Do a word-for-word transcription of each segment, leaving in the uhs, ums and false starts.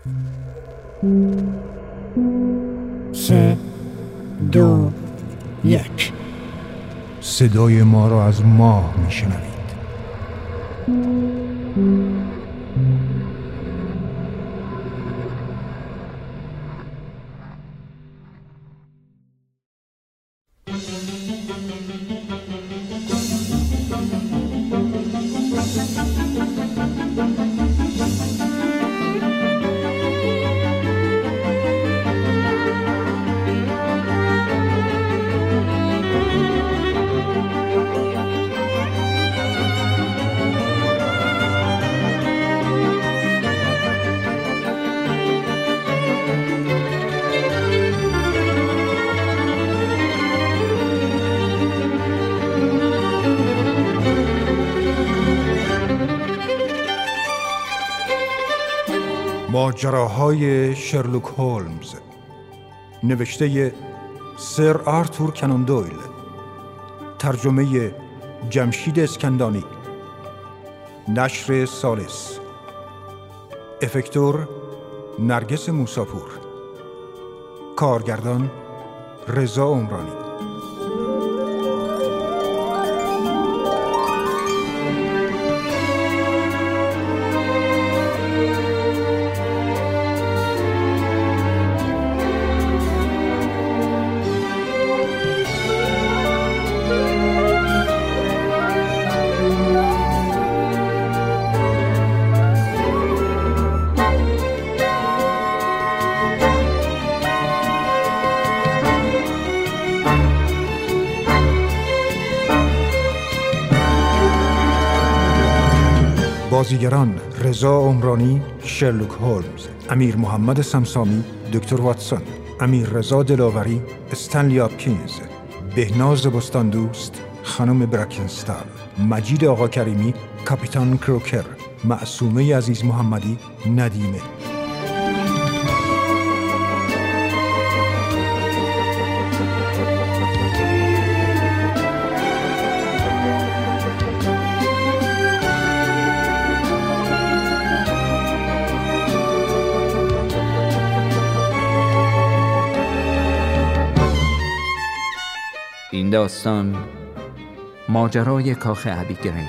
سه دو یک. صدای ما را از ماه میشنوید. ماجراهای شرلوک هولمز، نوشته سر آرتور کنان دویل، ترجمه جمشید اسکندانی، نشر سالس، افکتور نرگس موساپور، کارگردان رضا عمرانی. بازیگران: رضا عمرانی شرلوک هولمز، امیر محمد سمسامی دکتر واتسون، امیر رضا دلاوری استنلی آپکینز، بهناز بستاندوست خانم برکنستال، مجید آقا کریمی کاپیتان کروکر، معصومه عزیز محمدی ندیمه. این داستان ماجرای کاخ ابی گرنج.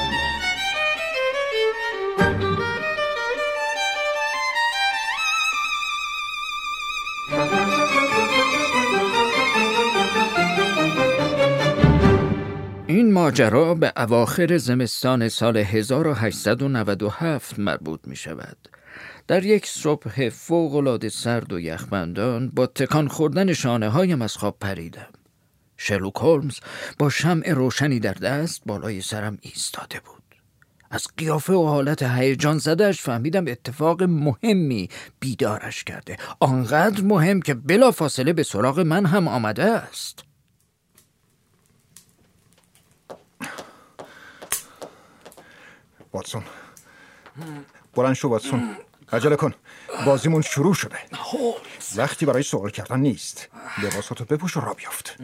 این ماجرا به اواخر زمستان سال هزار و هشتصد و نود و هفت مربوط می شود. در یک صبح فوق‌العاده سرد و یخبندان با تکان خوردن شانه هایم از خواب پریدم. شرلوک هولمز با شمع روشنی در دست بالای سرم ایستاده بود. از قیافه و حالت هیجان زده‌اش فهمیدم اتفاق مهمی بیدارش کرده، آنقدر مهم که بلافاصله به سراغ من هم آمده است. واتسون، بلند شو واتسون، عجله کن، بازیمون شروع شده. وقتی برای سوال کردن نیست. لباساتو بپوش و را بیافت.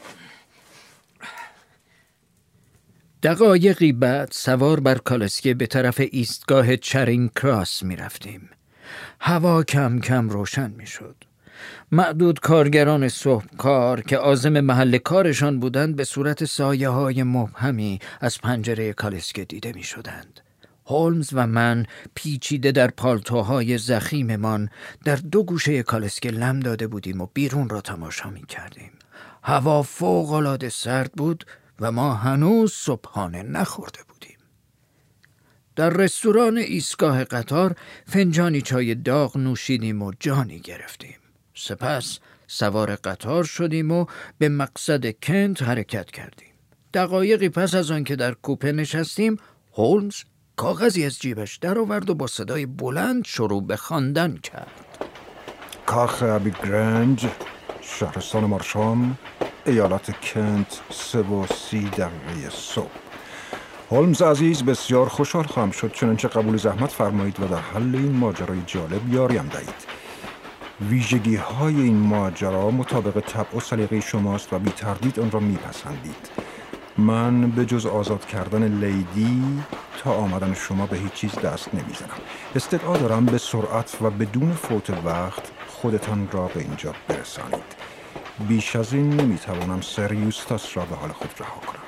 دقایقی بعد سوار بر کالسکه به طرف ایستگاه چرینگ کراس می رفتیم. هوا کم کم روشن می شد. معدود کارگران صبحکار که عازم محل کارشان بودند به صورت سایه های مبهمی از پنجره کالسکه دیده می شدند. هولمز و من پیچیده در پالتوهای ضخیممان در دو گوشه کالسکه لم داده بودیم و بیرون را تماشا می کردیم. هوا فوق‌العاده سرد بود و ما هنوز صبحانه نخورده بودیم. در رستوران ایستگاه قطار فنجانی چای داغ نوشیدیم و جانی گرفتیم. سپس سوار قطار شدیم و به مقصد کنت حرکت کردیم. دقایقی پس از آن که در کوپه نشستیم، هولمز کاغذی از جیبش در آورد و با صدای بلند شروع به خواندن کرد. کاخ ابی گرنج، شهرستان مارشام، ایالت کنت، سه و سی دقیقه صبح. هولمز عزیز، بسیار خوشحال خواهم شد چنانچه قبول زحمت فرمایید و در حل این ماجرای جالب یاریم دهید. ویژگی های این ماجرا مطابق طبع و سلیقه شماست و بی تردید آن را میپسندید. من به جز آزاد کردن لیدی تا آمدن شما به هیچ چیز دست نمیزنم. استدعا دارم به سرعت و بدون فوت وقت خودتان را به اینجا برسانید. بیش از این نمیتوانم سر یوستاس را به حال خود رها کنم.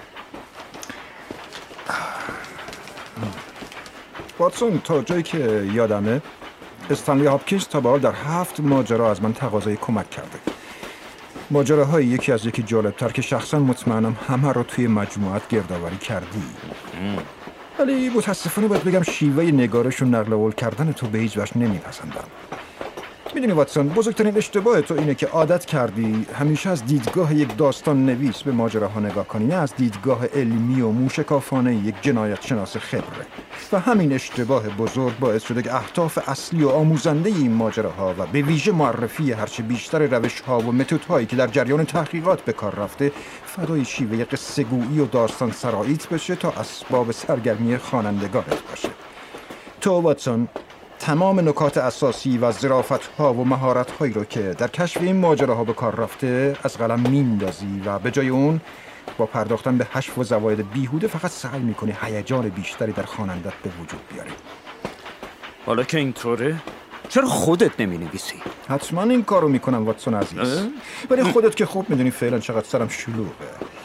واتسون، تا جایی که یادمه استنلی هاپکینز تا به حال در هفت ماجرا از من تقاضای کمک کرده. ماجراهای یکی از یکی جالبتر که شخصا مطمئنم همه رو توی مجموعت گردآوری کردی. ولی متاسفانه باید بگم شیوه نگارش و نقل قول کردن تو به هیچ وجه نمیپسندم. میدونی واتسون، بزرگترین اشتباه تو اینه که عادت کردی همیشه از دیدگاه یک داستان نویس به ماجراها نگاه کنی، نه از دیدگاه علمی و موشکافانه یک جنایت شناس خبره. و همین اشتباه بزرگ باعث شده که اهداف اصلی و آموزنده این ماجراها و به ویژه معرفی هرچه بیشتر روش‌ها و متدهایی که در جریان تحقیقات به کار رفته فدای شیوه قصه گویی و داستان سراییت بشه تا اسباب سرگرمی خوانندگانت باشه. تو واتسون تمام نکات اساسی و ظرافت‌ها و مهارت‌هایی رو که در کشف این ماجراها به کار رفته از قلم میندازی و به جای اون با پرداختن به حشو و زواید بیهوده فقط سعی میکنی هیجان بیشتری در خوانندت به وجود بیاری. حالا که اینطوره چرا خودت نمی‌نویسی؟ حتما این کارو میکنم واتسون عزیز، ولی خودت که خوب میدونی فعلا چقدر سرم شلوغه.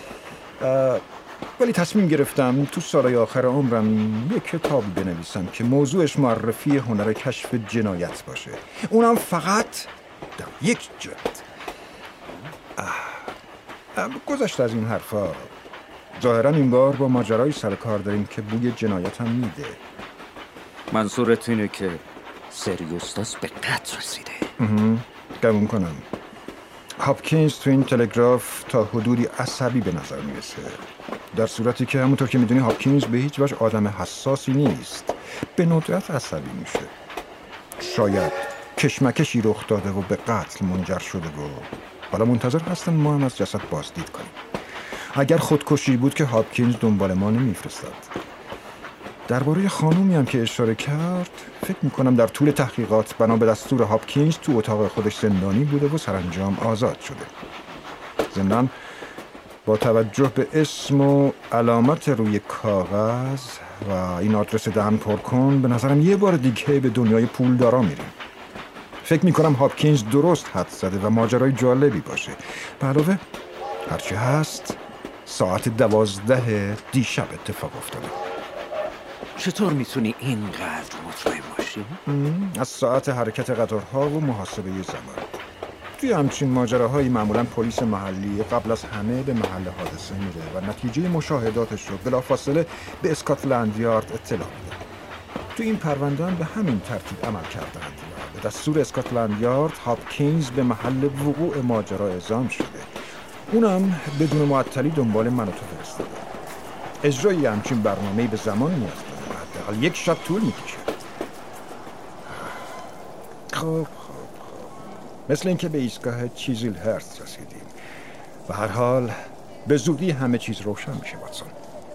ولی تصمیم گرفتم تو سالهای آخر عمرم یک کتابی بنویسم که موضوعش معرفی هنر کشف جنایت باشه، اونم فقط در یک جلد. گذشته از این حرفا، ظاهرا این بار با ماجرای سر کار داریم که بوی جنایت هم میده. منظورت اینه که سر یوستاس به قتل رسیده؟ قبول کنم هاپکینز تو این تلگراف تا حدودی عصبی به نظر میرسه، در صورتی که همونطور که میدونی هاپکینز به هیچ وجه آدم حساسی نیست، به ندرت عصبی میشه. شاید کشمکشی رخ داده و به قتل منجر شده و حالا منتظر هستن ما هم از جسد بازدید کنیم. اگر خودکشی بود که هاپکینز دنبال ما نمیفرستاد. درباره خانومی هم که اشاره کرد، فکر میکنم در طول تحقیقات بنا به دستور هاپکینز تو اتاق خودش زندانی بوده و سرانجام آزاد شده. ضمناً با توجه به اسم و علامت روی کاغذ و این آدرس دهن پر کن، به نظرم یه بار دیگه به دنیای پولدارا میریم. فکر میکنم هاپکینز درست حد زده و ماجرای جالبی باشه. به علاوه هرچی هست ساعت دوازده دیشب اتفاق افتاده. چطور میتونی اینقدر مطمئن باشی؟ از ساعت حرکت قطارها و محاسبه زمان. توی همچین ماجراهایی معمولا پلیس محلی قبل از همه به محل حادثه میره و نتیجه مشاهداتش رو بلافاصله به اسکاتلند یارد اطلاع میده. تو این پرونده هم به همین ترتیب عمل کردند. به دستور اسکاتلند یارد هاپکینز به محل وقوع ماجرا اعزام شده. اونم بدون معطلی دنبال من و تو فرستاده. اجرای همچین برنامه‌ای به زمان نیاز داره. حداقل یک شب طول میکشه. خب خب خب مثل اینکه به ایستگاه چیزیل هرست رسیدیم. به هر حال به زودی همه چیز روشن میشه واتسون.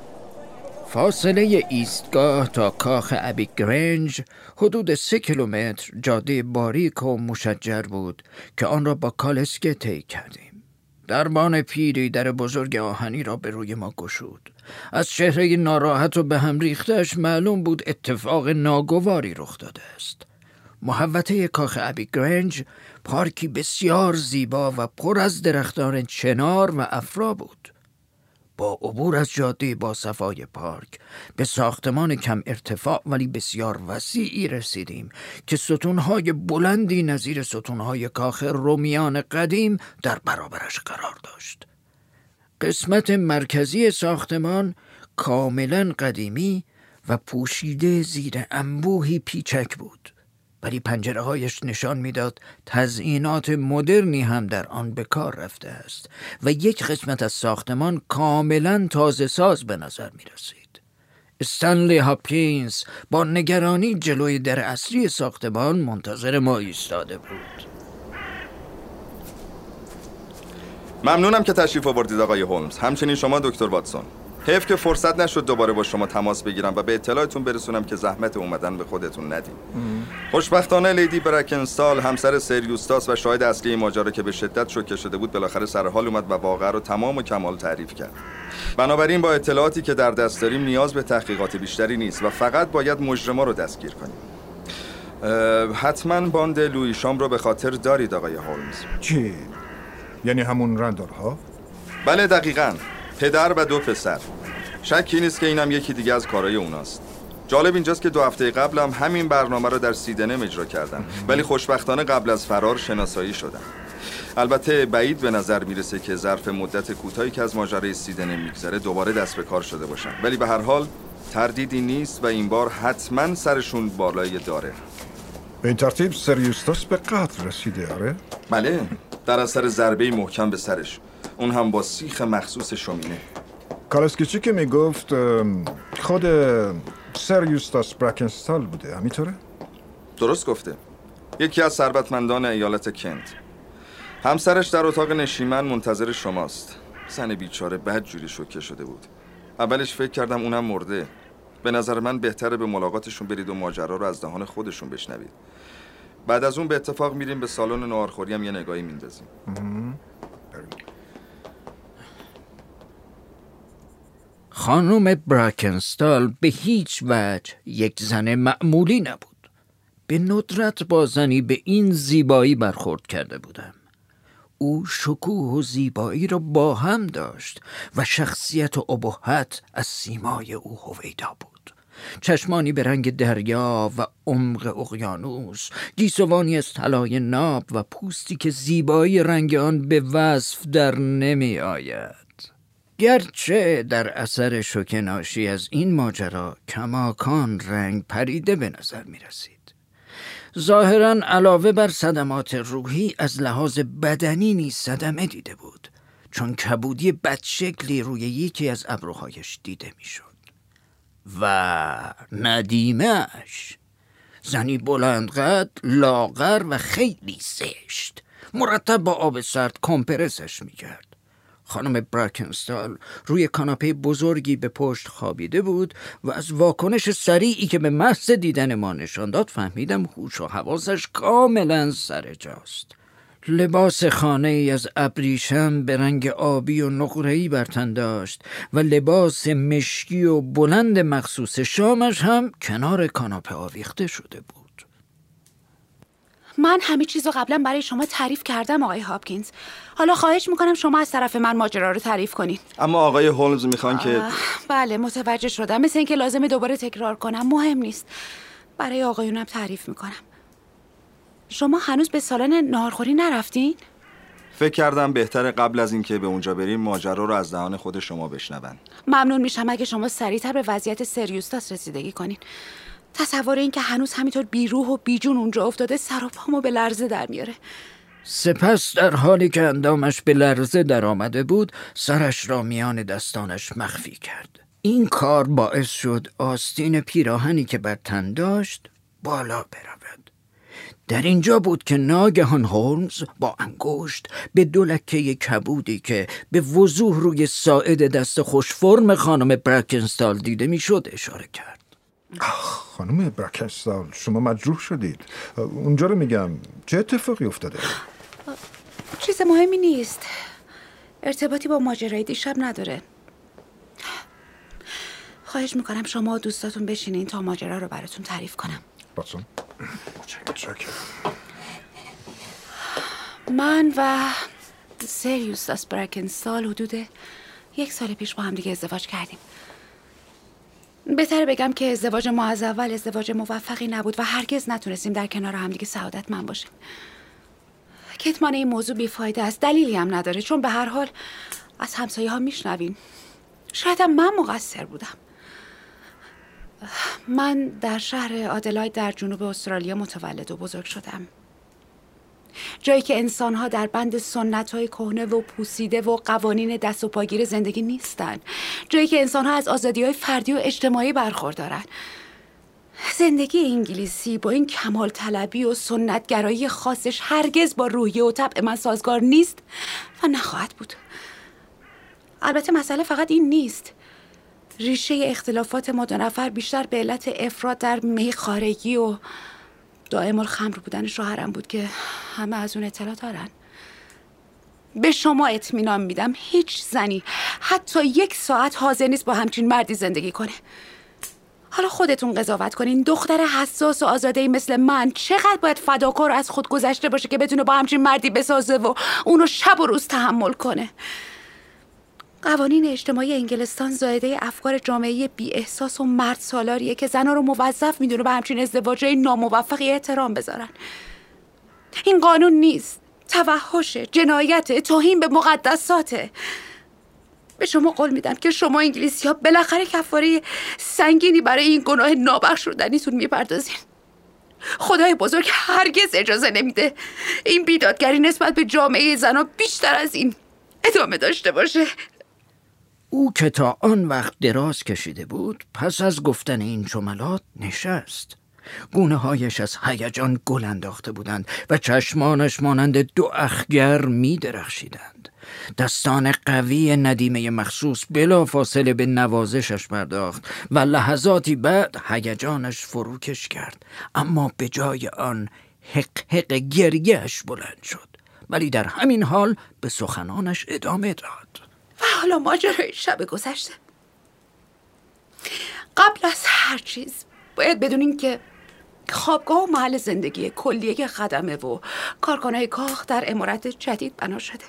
فاصله ایستگاه تا کاخ ابی گرنج حدود سه کیلومتر جاده باریک و مشجر بود که آن را با کالسکه طی کردیم. دربان پیری در بزرگ آهنی را به روی ما گشود. از چهره ناراحت و به هم ریخته‌اش معلوم بود اتفاق ناگواری رخ داده است. محوطه کاخ ابی گرنج پارکی بسیار زیبا و پر از درختان چنار و افرا بود. با عبور از جاده با صفای پارک به ساختمان کم ارتفاع ولی بسیار وسیعی رسیدیم که ستونهای بلندی نظیر ستونهای کاخ رومیان قدیم در برابرش قرار داشت. قسمت مرکزی ساختمان کاملا قدیمی و پوشیده زیر انبوهی پیچک بود، ولی پنجره‌هایش نشان می‌داد تزئینات مدرنی هم در آن به کار رفته است و یک قسمت از ساختمان کاملا تازه ساز به نظر می‌رسید. استنلی هاپکینز با نگرانی جلوی در اصلی ساختمان منتظر ما ایستاده بود. ممنونم که تشریف آوردید آقای هولمز. همچنین شما دکتر واتسون. حیف که فرصت نشد دوباره با شما تماس بگیرم و به اطلاعتون برسونم که زحمت اومدن به خودتون ندید. خوشبختانه لیدی برکنستال همسر سر یوستاس و شاهد اصلی ماجرا که به شدت شوکه شده بود بالاخره سر حال اومد و واقعه رو تمام و کمال تعریف کرد. بنابراین با اطلاعاتی که در دست داریم نیاز به تحقیقات بیشتری نیست و فقط باید مجرما رو دستگیر کنیم. حتما باند لویشام رو به خاطر دارید آقای هولمز. چی؟ یعنی همون رندال‌ها؟ بله دقیقاً. پدر و دو پسر. شکی نیست که اینم یکی دیگه از کارهای اوناست. جالب اینجاست که دو هفته قبل هم همین برنامه رو در سیدنم اجرا کردن، ولی خوشبختانه قبل از فرار شناسایی شدن. البته بعید به نظر میرسه که ظرف مدت کوتاهی که از ماجرای سیدنم میگذره دوباره دست به کار شده باشن، ولی به هر حال تردیدی نیست و این بار حتما سرشون بالای داره. به این ترتیب سر یوستاس به قتل رسیده آره؟ بله، در اثر ضربه محکم به سرش، اون هم با سیخ مخصوص شومینه. کالسکیچی که میگفت خود سر یوستاس برکنستال بوده، همینطوره؟ درست گفته. یکی از ثروتمندان ایالت کنت. همسرش در اتاق نشیمن منتظر شماست. زن بیچاره بدجوری شوکه شده بود. اولش فکر کردم اونم مرده. به نظر من بهتره به ملاقاتشون برید و ماجرا رو از دهان خودشون بشنوید. بعد از اون به اتفاق میریم به سالن ناهارخوری هم یه نگاهی میندازیم. خانم برکنستال به هیچ وجه یک زن معمولی نبود. به ندرت با زنی به این زیبایی برخورد کرده بودم. او شکوه و زیبایی را با هم داشت و شخصیت و ابهت از سیمای او هویدا بود. چشمانی به رنگ دریا و عمق اقیانوس، گیسوانی از طلای ناب و پوستی که زیبایی رنگ آن به وصف در نمی آید. گرچه در اثر شوکه ناشی از این ماجرا کماکان رنگ پریده به نظر می رسید. ظاهراً علاوه بر صدمات روحی از لحاظ بدنی نیز صدمه دیده بود، چون کبودی بدشکلی روی یکی از ابروهایش دیده می شد. و ندیمش، زنی بلندقد، لاغر و خیلی زشت، مرتب با آب سرد کمپرسش می کرد. خانم برکنستال روی کاناپه بزرگی به پشت خوابیده بود و از واکنش سریعی که به محض دیدن ما نشان داد فهمیدم هوش و حواسش کاملا سر جاست. لباس خانه ای از ابریشم به رنگ آبی و نقره‌ای بر تن داشت و لباس مشکی و بلند مخصوص شامش هم کنار کاناپه آویخته شده بود. من همه چیزو قبلا برای شما تعریف کردم آقای هاپکینز. حالا خواهش میکنم شما از طرف من ماجرا رو تعریف کنین. اما آقای هولمز میخوان که بله متوجه شدم. مثل اینکه لازمه دوباره تکرار کنم. مهم نیست. برای آقایونم تعریف میکنم. شما هنوز به سالن ناهارخوری نرفتین؟ فکر کردم بهتره قبل از اینکه به اونجا بریم ماجرا رو از دهان خود شما بشنون. ممنون میشم اگه شما سریعتر به وضعیت سر یوستاس رسیدگی کنین. تصور این که هنوز همینطور بیروح و بیجون اونجا افتاده سر و پامو به لرزه در میاره. سپس در حالی که اندامش به لرزه در آمده بود سرش را میان دستانش مخفی کرد. این کار باعث شد آستین پیراهنی که بر تن داشت بالا برود. در اینجا بود که ناگهان هولمز با انگشت به دو لکه کبودی که به وضوح روی ساعد دست خوش فرم خانم برکنستال دیده میشد اشاره کرد. خانم برکنستال شما مجروح شدید. اونجا رو میگم چه اتفاقی افتاده؟ چیز مهمی نیست. ارتباطی با ماجرای دیشب نداره. خواهش میکنم شما و دوستاتون بشینین تا ماجرا رو براتون تعریف کنم. باتون من و سر یوستاس برکنستال حدود یک سال پیش با هم دیگه ازدواج کردیم. بهتره بگم که ازدواج ما از اول ازدواج موفقی نبود و هرگز نتونستیم در کنار هم دیگه سعادتمند باشیم. کتمان این موضوع بیفایده است، دلیلی هم نداره، چون به هر حال از همسایه ها میشنویم. شاید هم من مقصر بودم. من در شهر آدلاید در جنوب استرالیا متولد و بزرگ شدم. جایی که انسان‌ها در بند سنت‌های کهنه و پوسیده و قوانین دست و پاگیر زندگی نیستن. جایی که انسان‌ها از آزادی‌های فردی و اجتماعی برخوردارن. زندگی انگلیسی با این کمال طلبی و سنتگرایی خاصش هرگز با روحیه و طبع من سازگار نیست و نخواهد بود. البته مسئله فقط این نیست. ریشه اختلافات ما دو نفر بیشتر به علت افراط در میخوارگی و دائم الخمر بودن شوهرم بود که همه از اون اطلاع دارن. به شما اطمینان میدم هیچ زنی حتی یک ساعت حاضر نیست با همچین مردی زندگی کنه. حالا خودتون قضاوت کنین دختر حساس و آزاده‌ای مثل من چقدر باید فداکار از خود گذشته باشه که بتونه با همچین مردی بسازه و اونو شب و روز تحمل کنه. قوانین اجتماعی انگلستان زایده افکار جامعه بی احساس و مرد سالاریه که زنها رو موظف میدونه به همچین ازدواجای ناموفقی احترام بذارن. این قانون نیست، توحشه، جنایت، توهین به مقدساته. به شما قول میدم که شما انگلیسی‌ها بالاخره کفاره سنگینی برای این گناه نابخشودنیتون میپردازین. خدای بزرگ هرگز اجازه نمیده این بیدادگری نسبت به جامعه زنها بیشتر از این ادامه داشته باشه. او که تا آن وقت دراز کشیده بود پس از گفتن این جملات نشست. گونه هایش از هیجان گل انداخته بودند و چشمانش مانند دو اخگر می درخشیدند. دستان قوی ندیمه مخصوص بلا فاصله به نوازشش پرداخت و لحظاتی بعد هیجانش فروکش کرد، اما به جای آن حق حق گریهش بلند شد، ولی در همین حال به سخنانش ادامه داد. و حالا ماجرای شب گذشته. قبل از هر چیز باید بدونین که خوابگاه و محل زندگی کلیه خدمه و کارخانه کاخ در عمارت جدید بنا شده.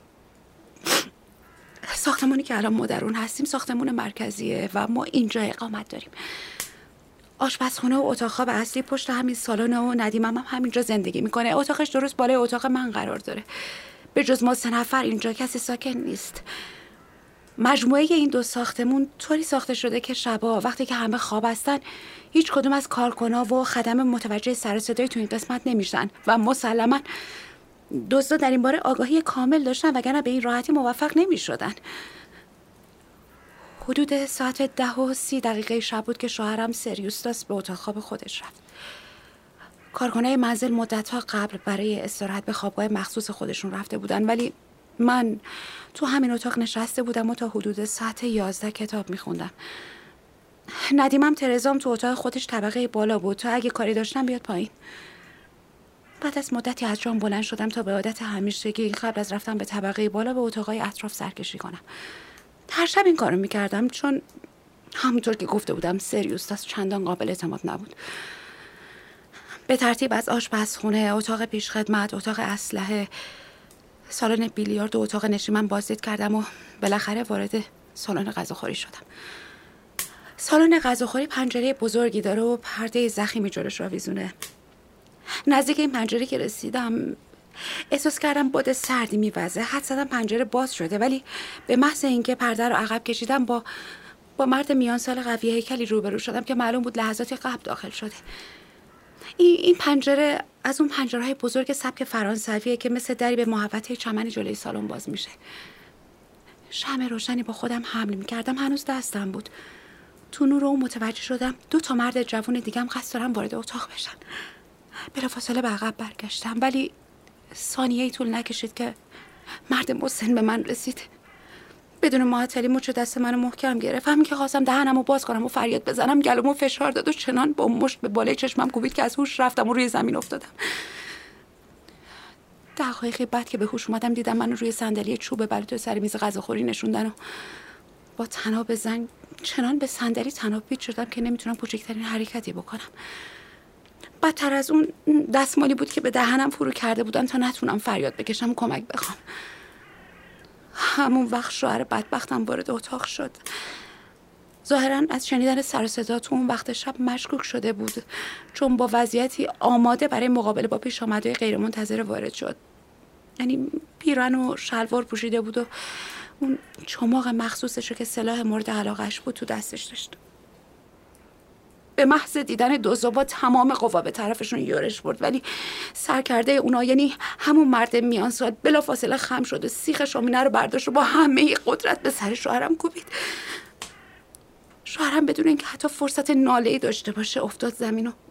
ساختمانی که الان ما در اون هستیم ساختمون مرکزیه و ما اینجا اقامت داریم. آشپزخونه و اتاق خواب اصلی پشت همین سالن و ندیمم هم همینجا زندگی میکنه. اتاقش درست بالای اتاق من قرار داره. به جز ما سه نفر اینجا کسی ساکن نیست. مجموعه این دو ساختمون طوری ساخته شده که شبا وقتی که همه خواب هستن هیچ کدوم از کارکنان و خدم متوجه سر و صدای تو این قسمت نمیشن و مسلما دزدا در این باره آگاهی کامل داشتن وگرنه به این راحتی موفق نمیشدن. حدود ساعت ده و سی دقیقه شب بود که شوهرم سریوستاس به اتاق خواب خودش رفت. کارکنای منزل مدت‌ها قبل برای استراحت به خوابگاه مخصوص خودشون رفته بودن، ولی من تو همین اتاق نشسته بودم و تا حدود ساعت یازده کتاب میخوندم. ندیمم ترزام تو اتاق خودش طبقه بالا بود تا اگه کاری داشتم بیاد پایین. بعد از مدتی از جام بلند شدم تا به عادت همیشگی قبل از رفتن به طبقه بالا به اتاقای اطراف سرکشی کنم. هر شب این کارو میکردم چون همونطور که گفته بودم سریوستاس چندان قابل اعتماد نبود. به ترتیب از آشپزخونه، اتاق پیشخدمت، اتاق اسلحه، سالن بیلیارد و اتاق نشیمن بازدید کردم و بالاخره وارد سالن غذاخوری شدم. سالن غذاخوری پنجره بزرگی داره و پرده ضخیمی جلوش آویزونه. نزدیک این پنجره که رسیدم احساس کردم باد سردی میوزه. حد زدم پنجره باز شده، ولی به محض اینکه پرده رو عقب کشیدم با با مرد میان سال قوی هیکلی روبرو شدم که معلوم بود لحظاتی قبل داخل شده. این این پنجره از اون پنجره‌های بزرگ سبک فرانسویه که مثل دری به محوطه چمن جلوی سالن باز میشه. شمع روشنی با خودم حمل میکردم هنوز دستم بود. تو نور رو متوجه شدم دو تا مرد جوان دیگه هم قصد دارن وارد اتاق بشن. بلافاصله به عقب برگشتم، ولی ثانیه‌ای طول نکشید که مرد مسن به من رسید. بدون معطلی مچ دست منو محکم گرفت. همین که خواستم دهنمو باز کنم و فریاد بزنم گلومو فشار داد و چنان با مشت به بالای چشمم کوبید که از هوش رفتم و روی زمین افتادم. دقایقی بعد که به هوش اومدم دیدم منو روی صندلی چوب بلوط سر میز غذاخوری نشوندن و با طناب زنگ چنان به صندلی طنابید شدم که نمیتونم کوچکترین حرکتی بکنم. بدتر از اون دستمالی بود که به دهنم فرو کرده بودن تا نتونم فریاد بکشم و کمک بخوام. همون وقت شوهر بدبختم وارد اتاق شد. ظاهراً از شنیدن سر و صدا تو اون وقت شب مشکوک شده بود، چون با وضعیتی آماده برای مقابله با پیش آمدهای غیر منتظره وارد شد. یعنی پیرن و شلوار پوشیده بود و اون چماق مخصوصشو که سلاح مورد علاقش بود تو دستش داشت. به محض دیدن دزدا با تمام قوا به طرفشون یورش برد، ولی سرکرده اونا یعنی همون مرد میان سال بلافاصله خم شد و سیخ شامینه رو برداشت و با همه قدرت به سر شوهرم کوبید. شوهرم بدون اینکه حتی فرصت ناله‌ای داشته باشه افتاد زمین و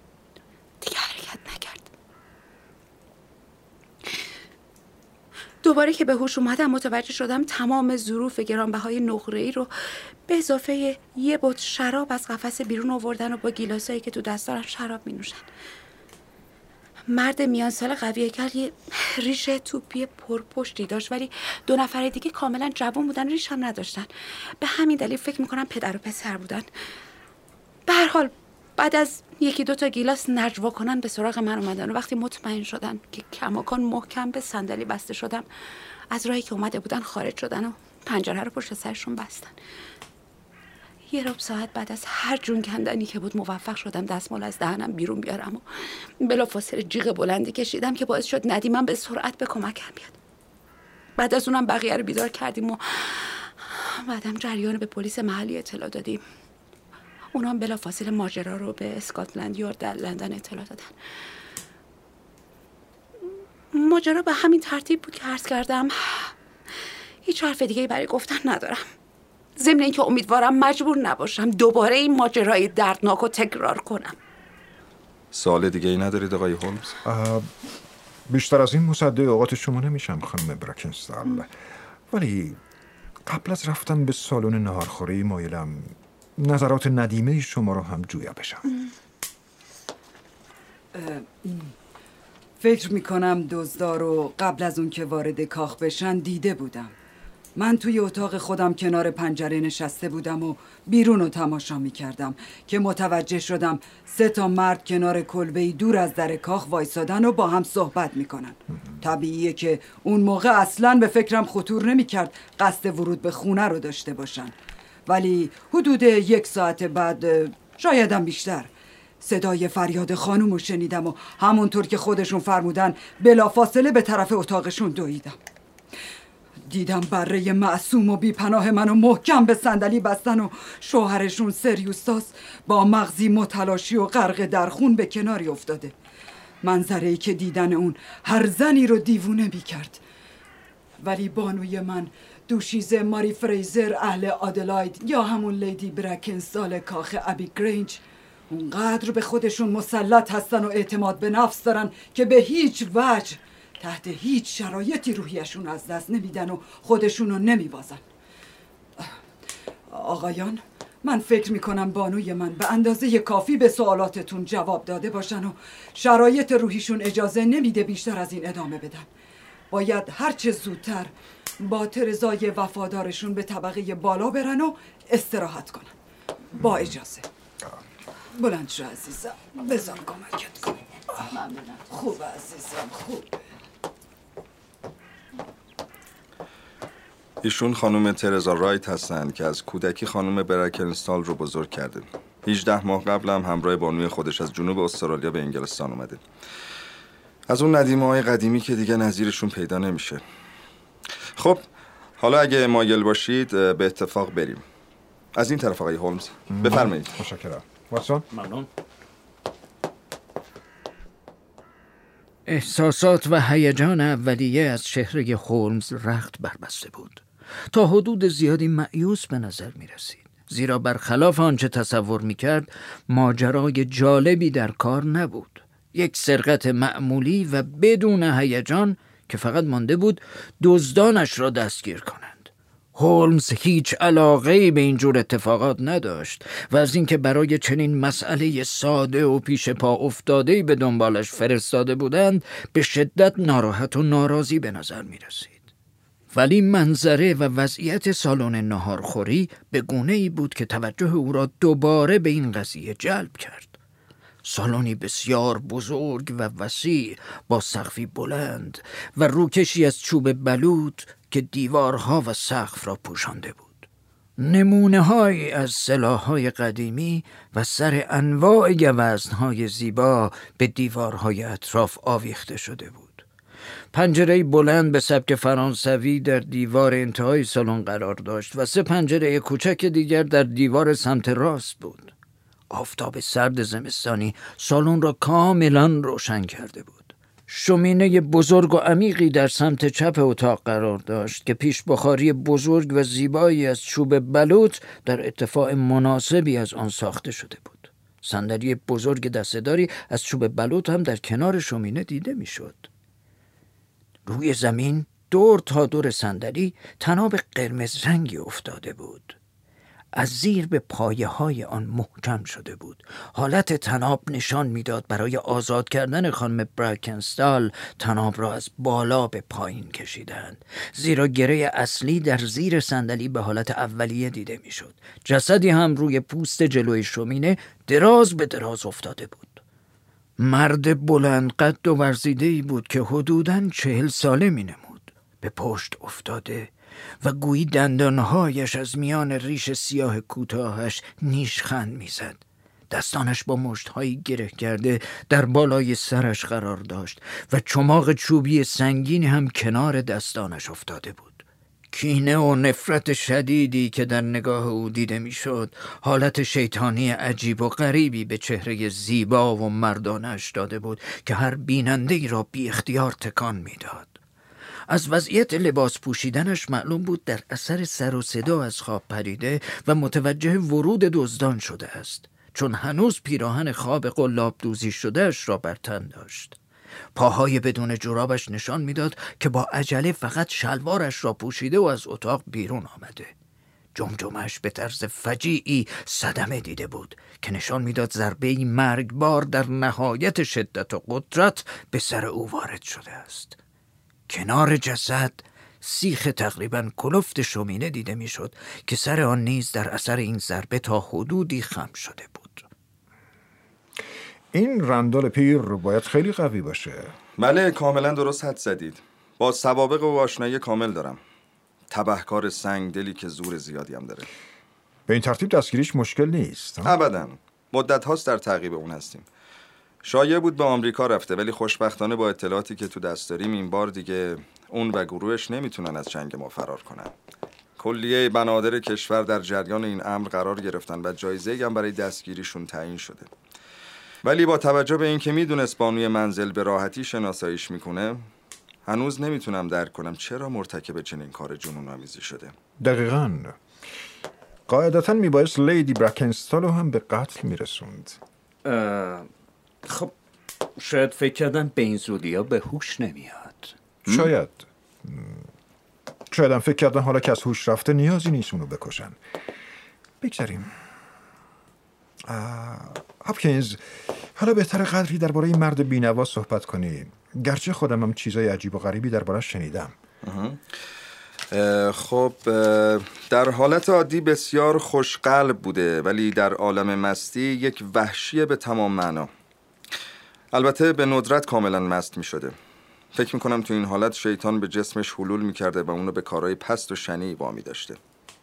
دیگه حرکت نکرد. دوباره که به هوش اومدم متوجه شدم تمام ظروف گرانبهای نقره‌ای رو به اضافه یه بطری شراب از قفسه بیرون آوردن و با گیلاسایی که تو دستارن شراب می نوشن. مرد میان سال قوی کل یه ریش توپی پرپشتی داشت، ولی دو نفر دیگه کاملا جوان بودن، ریش هم نداشتن. به همین دلیل فکر میکنم پدر و پسر بودن. به هر حال بعد از یکی دو تا گیلاس نجوا کنن به سراغ من اومدن و وقتی مطمئن شدن که کماکان محکم به صندلی بسته شدم، از راهی که اومده بودن خارج شدن و پنجره رو پشت سرشون بستن. یه ربع ساعت بعد از هر جون کندنی که بود موفق شدم دستمال از دهنم بیرون بیارم و بلافاصله جیغ بلندی کشیدم که باعث شد ندیمم به سرعت به کمکم بیاد. بعد از اونم بقیه رو بیدار کردیم و بعدم جریان به پلیس محلی اطلاع دادیم. اونام بلافاصله ماجرا رو به اسکاتلند یارد در لندن اطلاع دادن. ماجرا به همین ترتیب بود که عرض کردم. هیچ حرف دیگه برای گفتن ندارم، ضمن اینکه امیدوارم مجبور نباشم دوباره این ماجرای دردناک رو تکرار کنم. سوال دیگه ای ندارید آقای هولمز؟ بیشتر از این مصدق اوقات شما نمیشم خانم برکنستال، ولی قبل از رفتن به سالن نهارخوری مایلم نظرات ندیمه شما رو هم جویا بشم. فکر میکنم دزدا رو قبل از اون که وارد کاخ بشن دیده بودم. من توی اتاق خودم کنار پنجره نشسته بودم و بیرون رو تماشا میکردم که متوجه شدم سه تا مرد کنار کلبه‌ای دور از در کاخ وایسادن و با هم صحبت میکنن. طبیعیه که اون موقع اصلاً به فکرم خطور نمیکرد قصد ورود به خونه رو داشته باشن، ولی حدود یک ساعت بعد، شایدم بیشتر، صدای فریاد خانوم رو شنیدم و همونطور که خودشون فرمودن بلافاصله به طرف اتاقشون دویدم. دیدم بره معصوم و بیپناه منو محکم به صندلی بستن و شوهرشون سریوستاس با مغزی متلاشی و غرق در خون به کناری افتاده. منظره‌ای که دیدن اون هر زنی رو دیوونه می‌کرد. ولی بانوی من، دوشیزه ماری فریزر اهل آدلاید یا همون لیدی برکنستال کاخ ابی گرینج، اونقدر به خودشون مسلط هستن و اعتماد به نفس دارن که به هیچ وجه تحت هیچ شرایطی روحیشون از دست نمیدن و خودشونو نمیبازن. آقایان، من فکر میکنم بانوی من به اندازه کافی به سوالاتتون جواب داده باشن و شرایط روحیشون اجازه نمیده بیشتر از این ادامه بدن. باید هرچه زودتر با ترزای وفادارشون به طبقه بالا برن و استراحت کنن. با اجازه. بلند شو عزیزم، بذار کمکت کنم. ممنونم. خوب عزیزم، خوب. ایشون خانم ترزا رایت هستن که از کودکی خانم برکنستال رو بزرگ کرده. هجده ماه قبل هم همراه بانوی خودش از جنوب استرالیا به انگلستان اومده. از اون ندیمه های قدیمی که دیگه نظیرشون پیدا نمیشه. خب حالا اگه مایل باشید به اتفاق بریم. از این طرف آقای هولمز بفرمایید. متشکرم. واتسون؟ ممنون. احساسات و هیجان اولیه از چهره هولمز رخت بربسته بود. تا حدود زیادی مأیوس به نظر می رسید، زیرا برخلاف آنچه تصور می کرد ماجرای جالبی در کار نبود. یک سرقت معمولی و بدون هیجان که فقط مانده بود دزدانش را دستگیر کنند. هولمز هیچ علاقه‌ای به این جور اتفاقات نداشت و از اینکه برای چنین مسئله ساده و پیش پا افتاده‌ای به دنبالش فرستاده بودند به شدت ناراحت و ناراضی به نظر می رسید. ولی منظره و وضعیت سالن ناهارخوری به گونه‌ای بود که توجه او را دوباره به این قضیه جلب کرد. سالنی بسیار بزرگ و وسیع با سقفی بلند و روکشی از چوب بلوط که دیوارها و سقف را پوشانده بود. نمونه‌هایی از سلاح‌های قدیمی و سر انواع گوزن‌های زیبا به دیوارهای اطراف آویخته شده بود. پنجره بلند به سبک فرانسوی در دیوار انتهای سالن قرار داشت و سه پنجره کوچک دیگر در دیوار سمت راست بود. آفتاب سرد زمستانی سالن را کاملا روشن کرده بود. شومینه بزرگ و عمیقی در سمت چپ اتاق قرار داشت که پیش بخاری بزرگ و زیبایی از چوب بلوط در ارتفاع مناسبی از آن ساخته شده بود. صندلی بزرگ دسته‌داری از چوب بلوط هم در کنار شومینه دیده میشد. روی زمین دور تا دور صندلی تناب قرمز رنگی افتاده بود. از زیر به پایه های آن محکم شده بود. حالت تناب نشان میداد برای آزاد کردن خانم براکنستال تناب را از بالا به پایین کشیدند، زیرا گره اصلی در زیر صندلی به حالت اولیه دیده میشد. جسدی هم روی پوست جلوی شومینه دراز به دراز افتاده بود. مرد بلند قد و ورزیده‌ای بود که حدوداً چهل ساله می نمود. به پشت افتاده و گویی دندانهایش از میان ریش سیاه کوتاهش نیشخند میزد. دستانش با مشتهایی گره کرده در بالای سرش قرار داشت و چماق چوبی سنگینی هم کنار دستانش افتاده بود. کینه و نفرت شدیدی که در نگاه او دیده میشد حالت شیطانی عجیب و غریبی به چهره زیبا و مردانش داده بود که هر بیننده‌ای را بی اختیار تکان میداد. از وضعیت لباس پوشیدنش معلوم بود در اثر سر و صدا از خواب پریده و متوجه ورود دزدان شده است، چون هنوز پیراهن خواب قلاب دوزی شدهش را بر تن داشت. پاهای بدون جورابش نشان میداد که با عجله فقط شلوارش را پوشیده و از اتاق بیرون آمده. جمجمش به طرز فجیعی صدمه دیده بود که نشان میداد ضربه‌ای مرگبار در نهایت شدت و قدرت به سر او وارد شده است. کنار جسد سیخ تقریباً کلفت شومینه دیده میشد که سر آن نیز در اثر این ضربه تا حدودی خم شده بود. این رندال پیر باید خیلی قوی باشه. بله، کاملا درست حد زدید. با سوابق و آشنایی کامل دارم. تبهکار سنگدلی که زور زیادی هم داره. به این ترتیب دستگیریش مشکل نیست. ابداً. مدت هاست در تعقیب اون هستیم. شایعه بود به آمریکا رفته، ولی خوشبختانه با اطلاعاتی که تو دست داریم این بار دیگه اون و گروهش نمیتونن از جنگ ما فرار کنن. کلیه بنادر کشور در جریان این امر قرار گرفتن و جایزه‌ای هم برای دستگیریشون تعیین شده. ولی با توجه به اینکه میدونست بانوی منزل به راحتی شناساییش میکنه، هنوز نمیتونم درک کنم چرا مرتکب چنین کار جنون‌آمیزی شده. دقیقاً. قاعدتاً میبایست لیدی براکنستال رو هم به قتل میرسوند. خب شاید فکر کردن به این زودی ها به هوش نمیاد. شاید شاید هم فکر کردن حالا که از هوش رفته نیازی نیست اونو بکشن. بگذاریم. هاپکینز، حالا بهتر قدری درباره این مرد بینوا صحبت کنی، گرچه خودم هم چیزای عجیب و غریبی دربارش شنیدم. خب در حالت عادی بسیار خوشقلب بوده، ولی در عالم مستی یک وحشی به تمام معنا. البته به ندرت کاملا مست می شده. فکر می کنم تو این حالت شیطان به جسمش حلول می کرده و اونو به کارهای پست و شنیعی وامی داشته.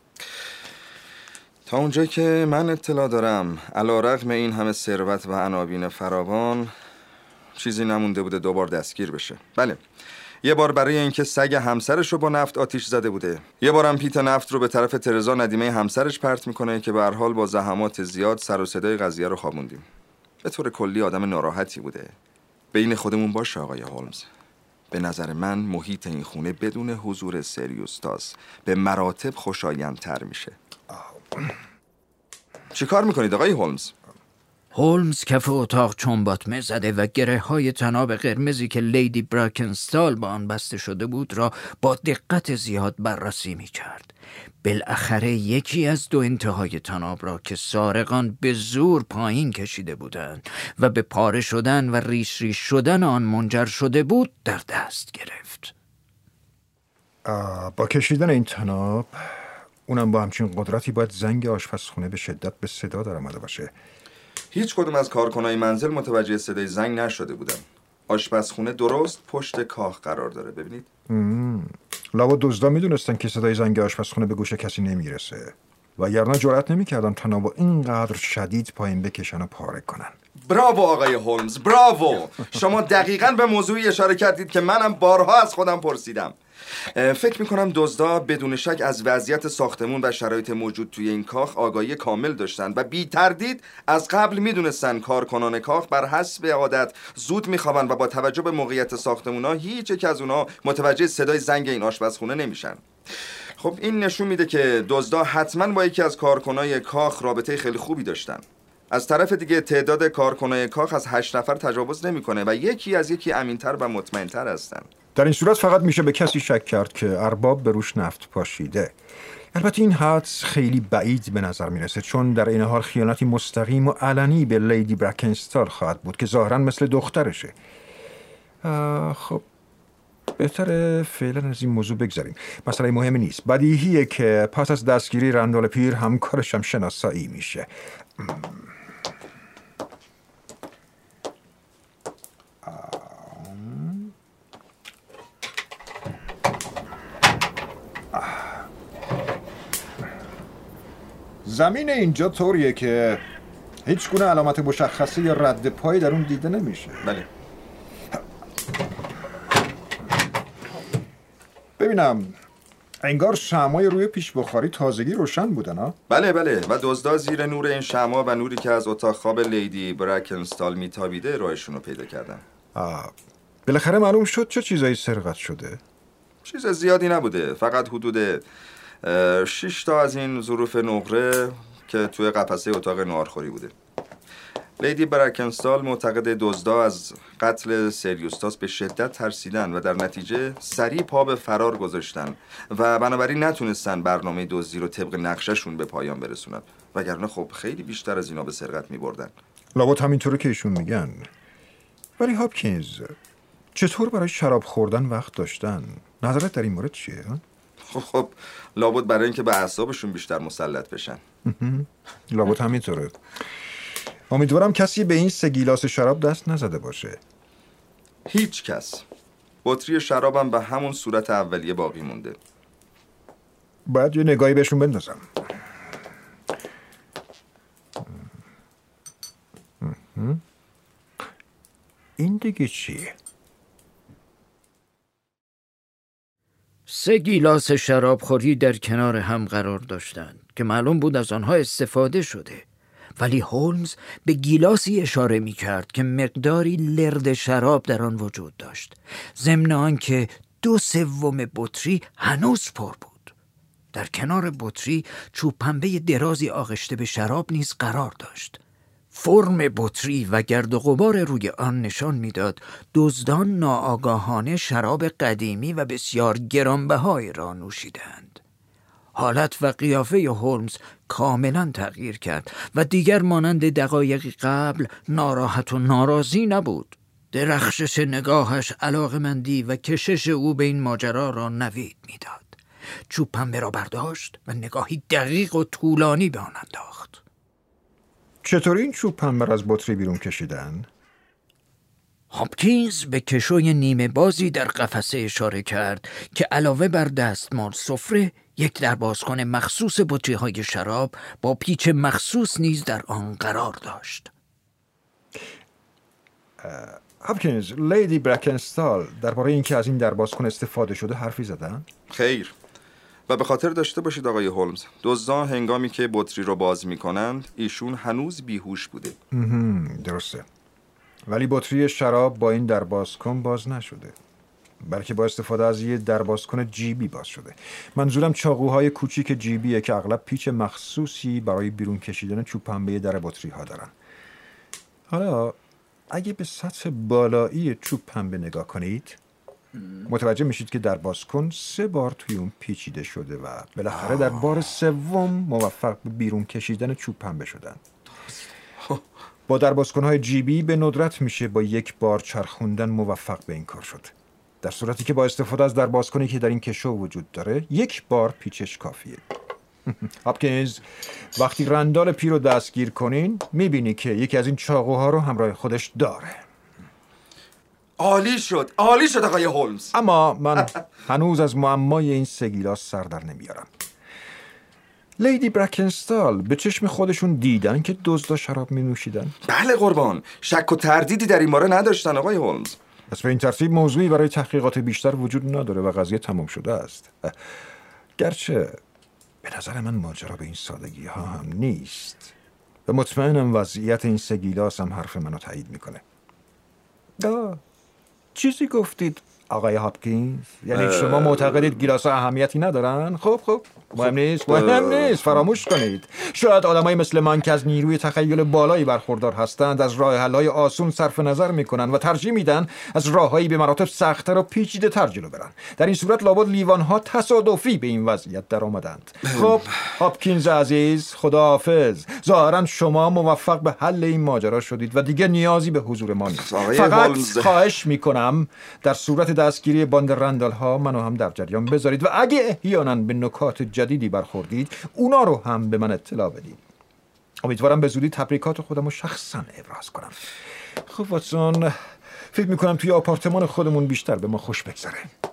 تا اونجایی که من اطلاع دارم، علی‌رغم این همه ثروت و عناوین فراوان، چیزی نمونده بوده دوبار دستگیر بشه. بله، یه بار برای اینکه سگ همسرش رو با نفت آتیش زده بوده. یه بارم پیت نفت رو به طرف ترزا ندیمه همسرش پرت میکنه که به هر حال با زحمات زیاد سر و صدای قضیه رو خوابوندیم. به طور کلی آدم ناراحتی بوده. بین خودمون باشه آقای هولمز، به نظر من محیط این خونه بدون حضور سریوستاس به مراتب خوشایندتر میشه. چی کار میکنید آقای هولمز؟ هولمز کف اتاق چنباتمه زده و گره های تناب قرمزی که لیدی براکنستال با آن بسته شده بود را با دقت زیاد بررسی می کرد. بالاخره یکی از دو انتهای تناب را که سارقان به زور پایین کشیده بودند و به پاره شدن و ریش ریش شدن آن منجر شده بود در دست گرفت. با کشیدن این تناب، اونم با همچین قدرتی باید زنگ آشپزخونه به شدت به صدا در آمده باشه. هیچ کدوم از کارکنای منزل متوجه صدای زنگ نشده بودن. آشپزخونه درست پشت کاخ قرار داره، ببینید. لابد دزدا میدونستن که صدای زنگ آشپزخونه به گوش کسی نمیرسه، وگرنه جرئت نمیکردن تنابو اینقدر شدید پایین بکشن و پاره کنن. براوو آقای هولمز، براوو. شما دقیقاً به موضوعی اشاره کردید که منم بارها از خودم پرسیدم. فکر میکنم دزدا بدون شک از وضعیت ساختمون و شرایط موجود توی این کاخ آگاهی کامل داشتن و بی تردید از قبل میدونستن کارکنان کاخ بر حسب عادت زود میخوابن و با توجه به موقعیت ساختمونا هیچ یک از اونها متوجه صدای زنگ این آشپزخونه نمیشن. خب این نشون میده که دزدا حتما با یکی از کارکنای کاخ رابطه خیلی خوبی داشتن. از طرف دیگه تعداد کارکنای کاخ از هشت نفر تجاوز نمیکنه و یکی از یکی امینتر و مطمئنتر هستن. در این صورت فقط میشه به کسی شک کرد که ارباب به روش نفت پاشیده. البته این حدس خیلی بعید به نظر میرسه، چون در این حال خیانتی مستقیم و علنی به لیدی برکنستال خواهد بود که ظاهرا مثل دخترشه. خب بهتره فعلا از این موضوع بگذاریم، مسئله مهمی نیست. بدیهیه که پس از دستگیری رندال پیر همکارش هم شناسایی میشه. زمین اینجا طوریه که هیچ گونه علامت مشخصه یا رد پایی در اون دیده نمیشه. بله. ببینم، انگار شمعای روی پیش بخاری تازگی روشن بودن ها؟ بله بله، و دزدا زیر نور این شمع و نوری که از اتاق خواب لیدی برکنستال میتابیده راهشون رو پیدا کردن. آه. بالاخره معلوم شد چه چیزایی سرقت شده؟ چیز زیادی نبوده، فقط حدود شش تا از این ظروف نقره که توی قفسه اتاق ناهارخوری بوده. لیدی برکنستال معتقد دزدا از قتل سریوستاس به شدت ترسیدن و در نتیجه سریع پا به فرار گذاشتن و بنابراین نتونستن برنامه دزدی رو طبق نقشه‌شون به پایان برسونن، وگرنه خب خیلی بیشتر از اینا به سرقت می‌بردن. لابد همینطوره که ایشون میگن. ولی هاپکینز، چطور برای شراب خوردن وقت داشتن؟ نظرت در این مورد چیه؟ خب خب لابد برای اینکه به اعصابشون بیشتر مسلط بشن. لابد همینطوره. امیدوارم کسی به این سه گیلاس شراب دست نزده باشه. هیچ کس. بطری شرابم به همون صورت اولیه باقی مونده. باید یه نگاهی بهشون بندازم. این دیگه چیه؟ سه گیلاس شرابخوری در کنار هم قرار داشتند که معلوم بود از آنها استفاده شده، ولی هولمز به گیلاسی اشاره می کرد که مقداری لرد شراب در آن وجود داشت، ضمن آنکه دو سوم بطری هنوز پر بود. در کنار بطری چوب پنبه درازی آغشته به شراب نیز قرار داشت. فرم بطری و گرد و غبار روی آن نشان میداد دزدان ناآگاهانه شراب قدیمی و بسیار گرانبهای را نوشیدند. حالت و قیافه هولمز کاملا تغییر کرد و دیگر مانند دقایقی قبل ناراحت و ناراضی نبود. درخشش نگاهش علاقمندی و کشش او به این ماجرا را نوید میداد. چوب پنبه را برداشت و نگاهی دقیق و طولانی به آن انداخت. چطور این چوب پنبه از بطری بیرون کشیدن؟ هاپکینز به کشوی نیمه بازی در قفسه اشاره کرد که علاوه بر دستمال سفره، یک دربازکن مخصوص بطری‌های شراب با پیچ مخصوص نیز در آن قرار داشت. هاپکینز، لیدی برکنستال درباره اینکه از این دربازکن استفاده شده حرفی زدن؟ خیر. و به خاطر داشته باشید آقای هولمز، دزدان هنگامی که بطری رو باز می‌کنند ایشون هنوز بیهوش بوده. درسته. ولی بطری شراب با این دربازکن باز نشده، بلکه با استفاده از یه دربازکن جیبی باز شده. منظورم چاقوهای کوچیک جیبیه که اغلب پیچ مخصوصی برای بیرون کشیدن چوب پنبه در بطری ها دارن. حالا اگه به سطح بالایی چوب پنبه نگاه کنید متوجه میشید که دربازکن سه بار توی اون پیچیده شده و بالاخره در بار سوم موفق به بیرون کشیدن چوب پنبه شدن. با دربازکن‌های جیبی به ندرت میشه با یک بار چرخوندن موفق به این کار شد، در صورتی که با استفاده از دربازکنی که در این کشو وجود داره یک بار پیچش کافیه. هاپکینز، وقتی رندال پیر رو دستگیر کنین میبینی که یکی از این چاقوها رو همراه خودش داره. عالی شد، عالی شد آقای هولمز. اما من هنوز از معمای این سه گیلاس سر در نمیارم. لیدی برکنستال به چشم خودشون دیدن که دزدا شراب می نوشیدن؟ بله قربان، شک و تردیدی در این باره نداشتن آقای هولمز. پس به این ترتیب موضوعی برای تحقیقات بیشتر وجود نداره و قضیه تمام شده است. گرچه به نظر من ماجرا به این سادگی ها هم نیست و مطمئنم وضعیت این سه گیلاس هم حرف منو تایید میکنه. آه. چیزی گفتید آقای هاپکینز؟ یعنی شما معتقدید گیلاس‌ها اهمیتی ندارن؟ خب خب مهم نیست مهم نیست فراموش کنید. شاید آدمایی مثل من که از نیروی تخیل بالایی برخوردار هستند از راه حل‌های آسون صرف نظر میکنن و ترجیح میدن از راههایی به مراتب سخت‌تر و پیچیده‌تر جلو برن. در این صورت لابد لیوان‌ها تصادفی به این وضعیت در آمدند. خب هاپکینز عزیز، خداحافظ. ظاهرا شما موفق به حل این ماجرا شدید و دیگه نیازی به حضور ما نیست. فقط هولمز. خواهش میکنم در صورت دستگیری باند رندال ها منو هم در جریان بذارید و اگه احیانا به نکات جدیدی برخوردید اونا رو هم به من اطلاع بدید. امیدوارم به زودی تبریکات خودم رو شخصا ابراز کنم. خب واتسون، فکر میکنم توی آپارتمان خودمون بیشتر به ما خوش بگذره.